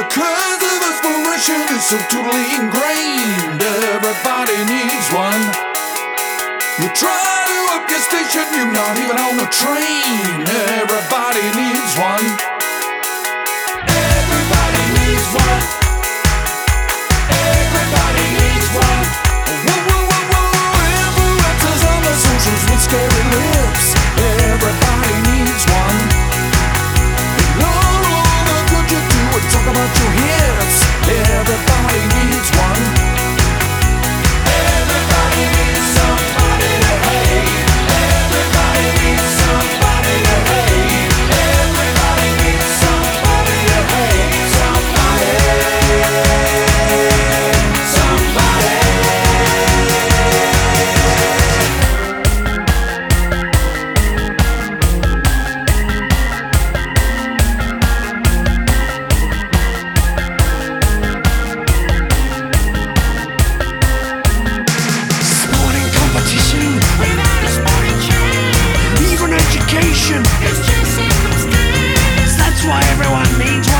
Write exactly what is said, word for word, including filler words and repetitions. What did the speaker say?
curse of inspiration is so totally ingrained. Everybody needs one. You try to up your station, you're not even on the train. Everybody needs one. Everybody needs one. Everybody needs one. Whoa, whoa, whoa, whoa. Influencers on the socials with scary lips. Everybody needs one. And all the good you do and talk about your hips. Everybody needs one. Everybody needs somebody to hate. Everybody needs somebody to hate. Everybody needs somebody to hate. Somebody. Somebody. Sporting competition without a sporting chance. Even education, it's just circumstance. That's why everyone needs one.